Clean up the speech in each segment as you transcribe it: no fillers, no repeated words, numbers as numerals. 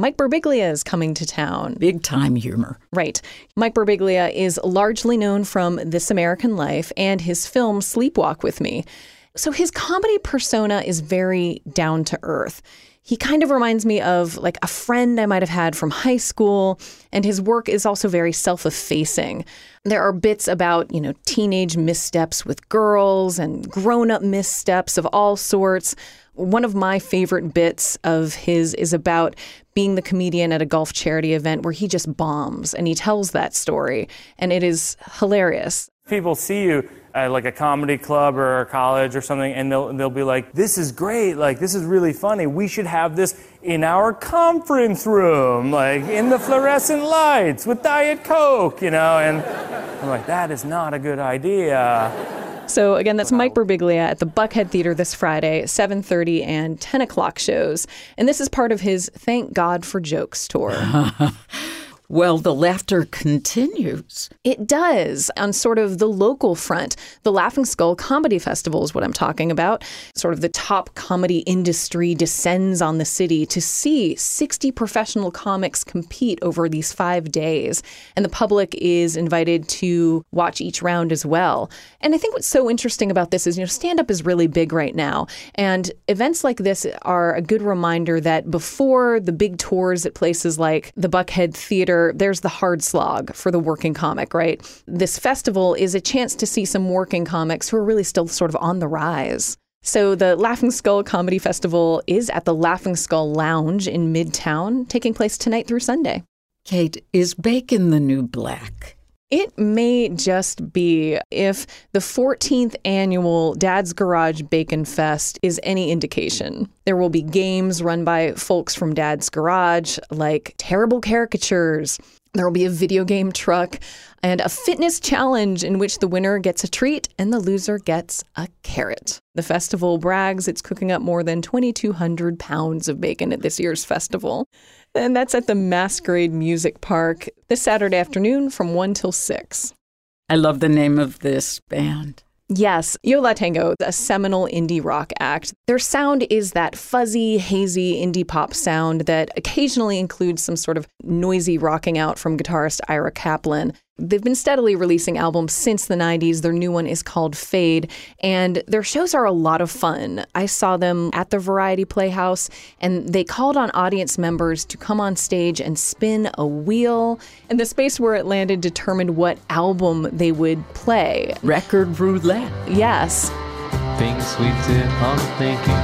Mike Birbiglia is coming to town. Big time humor. Right. Mike Birbiglia is largely known from This American Life and his film Sleepwalk with Me. So his comedy persona is very down to earth. He kind of reminds me of like a friend I might have had from high school, and his work is also very self-effacing. There are bits about, teenage missteps with girls and grown-up missteps of all sorts. One of my favorite bits of his is about being the comedian at a golf charity event where he just bombs, and he tells that story, and it is hilarious. People see you at like a comedy club or a college or something, and they'll be like, this is great, like this is really funny. We should have this in our conference room, like in the fluorescent lights with Diet Coke, and I'm like, that is not a good idea. So again, that's Mike Birbiglia at the Buckhead Theater this Friday, 7:30 and 10 o'clock shows. And this is part of his Thank God for Jokes tour. Well, the laughter continues. It does on sort of the local front. The Laughing Skull Comedy Festival is what I'm talking about. Sort of the top comedy industry descends on the city to see 60 professional comics compete over these 5 days. And the public is invited to watch each round as well. And I think what's so interesting about this is, stand-up is really big right now. And events like this are a good reminder that before the big tours at places like the Buckhead Theater, there's the hard slog for the working comic, right? This festival is a chance to see some working comics who are really still sort of on the rise. So the Laughing Skull Comedy Festival is at the Laughing Skull Lounge in Midtown, taking place tonight through Sunday. Kate, is bacon the new black? It may just be, if the 14th annual Dad's Garage Bacon Fest is any indication. There will be games run by folks from Dad's Garage, like terrible caricatures. There will be a video game truck and a fitness challenge in which the winner gets a treat and the loser gets a carrot. The festival brags it's cooking up more than 2,200 pounds of bacon at this year's festival. And that's at the Masquerade Music Park this Saturday afternoon from 1 till 6. I love the name of this band. Yes, Yo La Tengo, a seminal indie rock act. Their sound is that fuzzy, hazy indie pop sound that occasionally includes some sort of noisy rocking out from guitarist Ira Kaplan. They've been steadily releasing albums since the 90s. Their new one is called Fade, and their shows are a lot of fun. I saw them at the Variety Playhouse, and they called on audience members to come on stage and spin a wheel, and the space where it landed determined what album they would play. Record roulette. Yes. Things we did unthinking,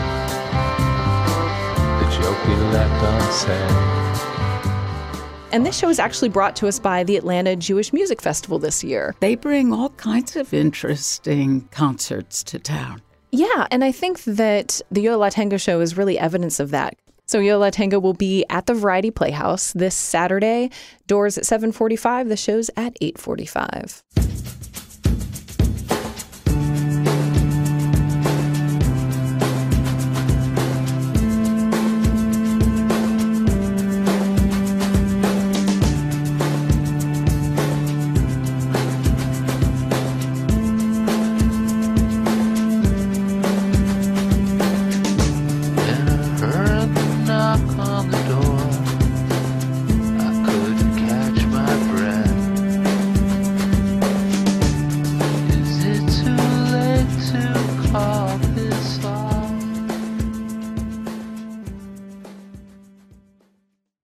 the joke we left unsaid. And this show is actually brought to us by the Atlanta Jewish Music Festival this year. They bring all kinds of interesting concerts to town. Yeah, and I think that the Yo La Tengo show is really evidence of that. So Yo La Tengo will be at the Variety Playhouse this Saturday. Doors at 7:45, the show's at 8:45.